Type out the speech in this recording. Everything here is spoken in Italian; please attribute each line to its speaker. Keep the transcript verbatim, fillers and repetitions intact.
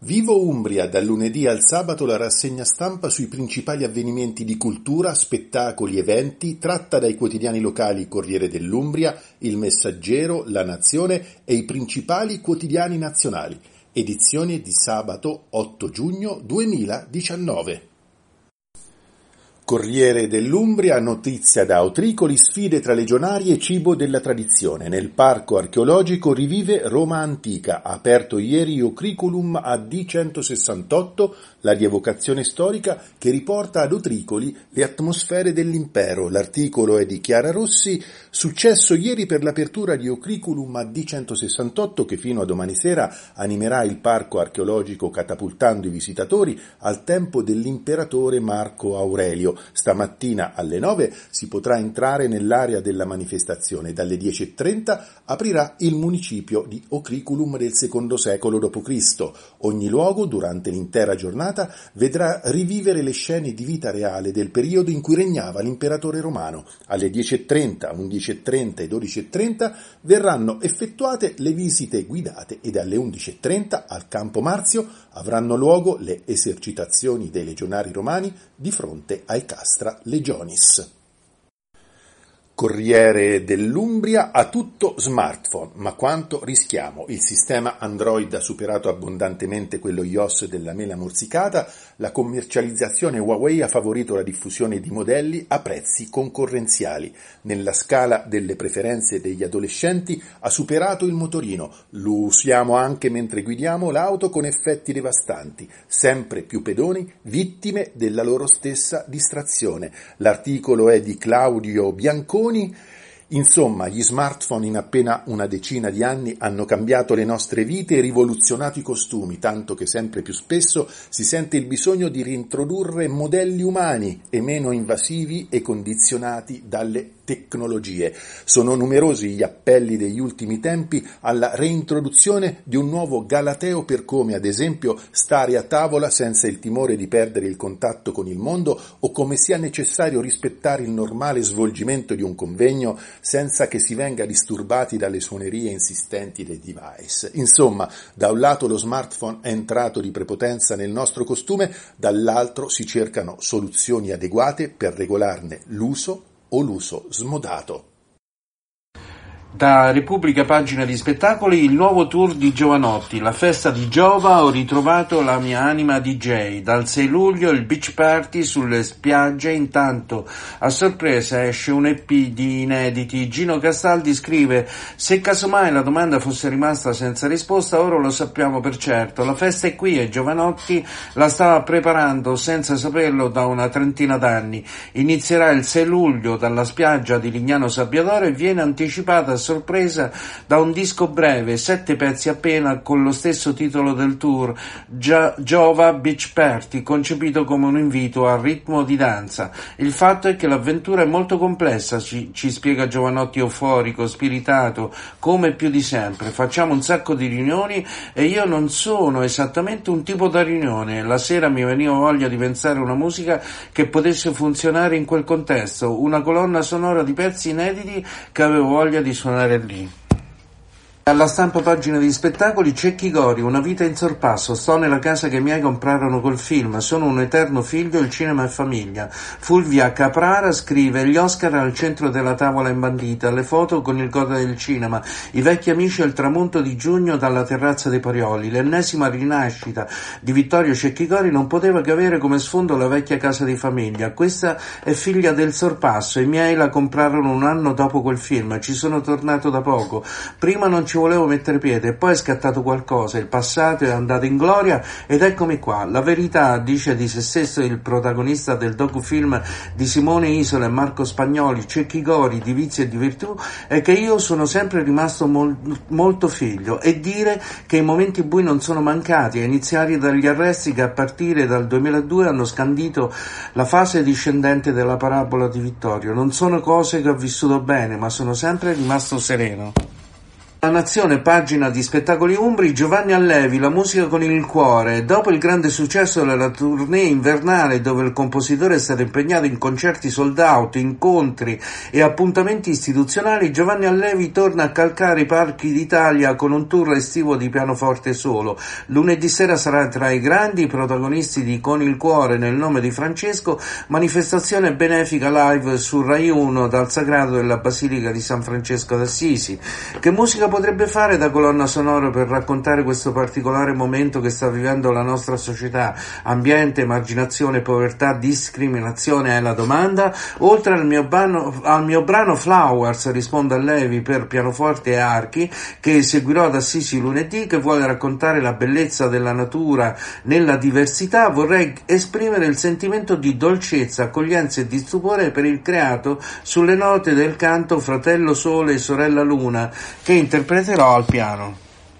Speaker 1: Vivo Umbria, dal lunedì al sabato la rassegna stampa sui principali avvenimenti di cultura, spettacoli, eventi, tratta dai quotidiani locali Corriere dell'Umbria, Il Messaggero, La Nazione e i principali quotidiani nazionali. Edizione di sabato otto giugno duemiladiciannove. Corriere dell'Umbria, notizia da Autricoli, sfide tra legionari e cibo della tradizione. Nel parco archeologico rivive Roma antica, ha aperto ieri Ocriculum A D centosessantotto, la rievocazione storica che riporta ad Autricoli le atmosfere dell'impero. L'articolo è di Chiara Rossi. Successo ieri per l'apertura di Ocriculum A D centosessantotto che fino a domani sera animerà il parco archeologico catapultando i visitatori al tempo dell'imperatore Marco Aurelio. Stamattina alle nove si potrà entrare nell'area della manifestazione. Dalle dieci e trenta aprirà il municipio di Ocriculum del secondo secolo dopo Cristo. Ogni luogo, durante l'intera giornata, vedrà rivivere le scene di vita reale del periodo in cui regnava l'imperatore romano. Alle dieci e trenta, undici e trenta e dodici e trenta verranno effettuate le visite guidate e dalle undici e trenta al Campo Marzio avranno luogo le esercitazioni dei legionari romani di fronte ai Castra Legionis. Corriere dell'Umbria, a tutto smartphone, ma quanto rischiamo? Il sistema Android ha superato abbondantemente quello iOS della mela morsicata, la commercializzazione Huawei ha favorito la diffusione di modelli a prezzi concorrenziali. Nella scala delle preferenze degli adolescenti ha superato il motorino, lo usiamo anche mentre guidiamo l'auto con effetti devastanti, sempre più pedoni vittime della loro stessa distrazione. L'articolo è di Claudio Bianconi. Insomma, gli smartphone in appena una decina di anni hanno cambiato le nostre vite e rivoluzionato i costumi, tanto che sempre più spesso si sente il bisogno di reintrodurre modelli umani e meno invasivi e condizionati dalle tecnologie. Sono numerosi gli appelli degli ultimi tempi alla reintroduzione di un nuovo galateo per come, ad esempio, stare a tavola senza il timore di perdere il contatto con il mondo o come sia necessario rispettare il normale svolgimento di un convegno senza che si venga disturbati dalle suonerie insistenti dei device. Insomma, da un lato lo smartphone è entrato di prepotenza nel nostro costume, dall'altro si cercano soluzioni adeguate per regolarne l'uso o l'uso smodato.
Speaker 2: Da Repubblica Pagina di Spettacoli, il nuovo tour di Jovanotti, la festa di Giova, ho ritrovato la mia anima D J. Dal sei luglio il beach party sulle spiagge, intanto a sorpresa esce un E P di inediti. Gino Castaldi scrive: se casomai la domanda fosse rimasta senza risposta, ora lo sappiamo per certo, la festa è qui e Jovanotti la stava preparando senza saperlo da una trentina d'anni. Inizierà il sei luglio dalla spiaggia di Lignano Sabbiadoro e viene anticipata sorpresa da un disco breve, sette pezzi appena, con lo stesso titolo del tour, Giova Beach Party, concepito come un invito al ritmo di danza. Il fatto è che l'avventura è molto complessa, ci, ci spiega Jovanotti euforico, spiritato, come più di sempre. Facciamo un sacco di riunioni e io non sono esattamente un tipo da riunione. La sera mi veniva voglia di pensare una musica che potesse funzionare in quel contesto, una colonna sonora di pezzi inediti che avevo voglia di suonare lì. Alla Stampa Pagina di Spettacoli, Cecchi Gori, una vita in sorpasso, sto nella casa che i miei comprarono col film, sono un eterno figlio, il cinema è famiglia. Fulvia Caprara scrive: gli Oscar al centro della tavola imbandita, le foto con il coda del cinema, i vecchi amici al tramonto di giugno dalla terrazza dei Parioli, l'ennesima rinascita di Vittorio Cecchi Gori non poteva che avere come sfondo la vecchia casa di famiglia. Questa è figlia del sorpasso, i miei la comprarono un anno dopo quel film, ci sono tornato da poco, prima non ci volevo mettere piede e poi è scattato qualcosa, il passato è andato in gloria ed eccomi qua. La verità, dice di se stesso il protagonista del docufilm di Simone Isola e Marco Spagnoli, Cecchi Gori di vizi e di virtù, è che io sono sempre rimasto mol- molto figlio, e dire che i momenti bui non sono mancati, a iniziare dagli arresti che a partire dal duemiladue hanno scandito la fase discendente della parabola di Vittorio. Non sono cose che ho vissuto bene, ma sono sempre rimasto sereno. La Nazione, pagina di spettacoli umbri, Giovanni Allevi, la musica con il cuore. Dopo il grande successo della tournée invernale, dove il compositore è stato impegnato in concerti sold out, incontri e appuntamenti istituzionali, Giovanni Allevi torna a calcare i palchi d'Italia con un tour estivo di pianoforte solo. Lunedì sera sarà tra i grandi protagonisti di Con il cuore nel nome di Francesco, manifestazione benefica live su Rai uno dal Sagrato della Basilica di San Francesco d'Assisi. Che musica potrebbe fare da colonna sonora per raccontare questo particolare momento che sta vivendo la nostra società? Ambiente, emarginazione, povertà, discriminazione è la domanda. Oltre al mio, brano, al mio brano Flowers, risponde Allevi per pianoforte e archi, che seguirò ad Assisi lunedì, che vuole raccontare la bellezza della natura nella diversità, vorrei esprimere il sentimento di dolcezza, accoglienza e di stupore per il creato sulle note del canto Fratello Sole e Sorella Luna, che interpreterò al piano.